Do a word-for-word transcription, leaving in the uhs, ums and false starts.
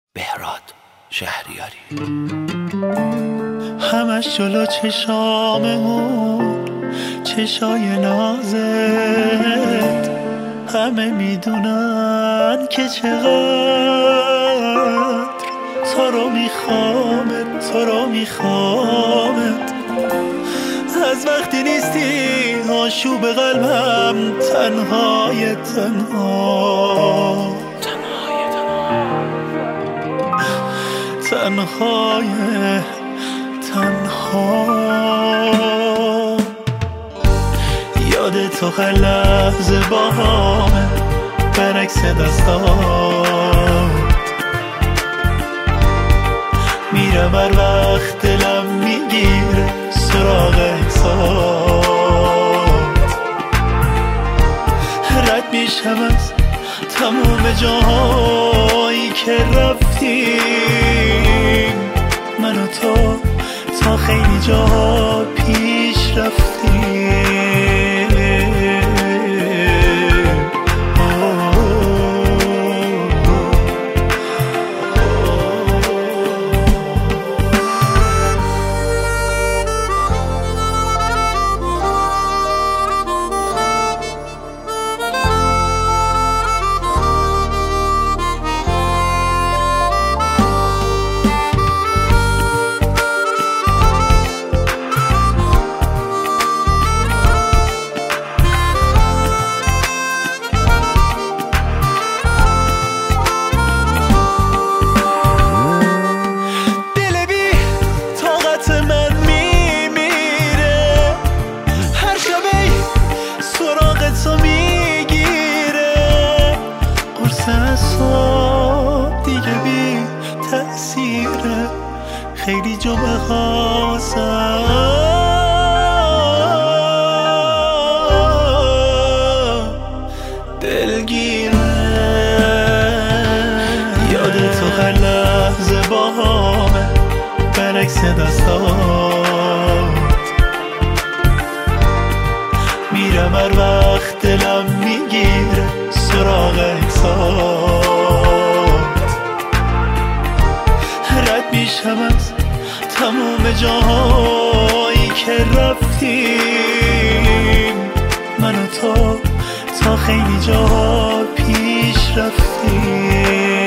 بهراد شهریاری. همش جلو چشاممون چشای نازت، همه میدونن که چقدر تو رو میخوامت، تو رو میخوامت. از وقتی نیستی آشوب قلبم تنهای تنها تنهای تنها. یاد تو هر لحظه با همه برعکس دستان میرم، هر وقت دلم میگیره سراغ احسات. رد میشم از تموم جاهایی که رفتیم، من و تو تا خیلی جا پیش رفتیم. دیگه بی تأثیره، خیلی جمعه خواستم دلگیره. یاد تو هر لحظه با همه برعکس دستات میرم، هر وقت دلم میگیره سراغ احساس. رد میشم از تموم جاهایی که رفتیم، من و تو تا خیلی جا پیش رفتیم.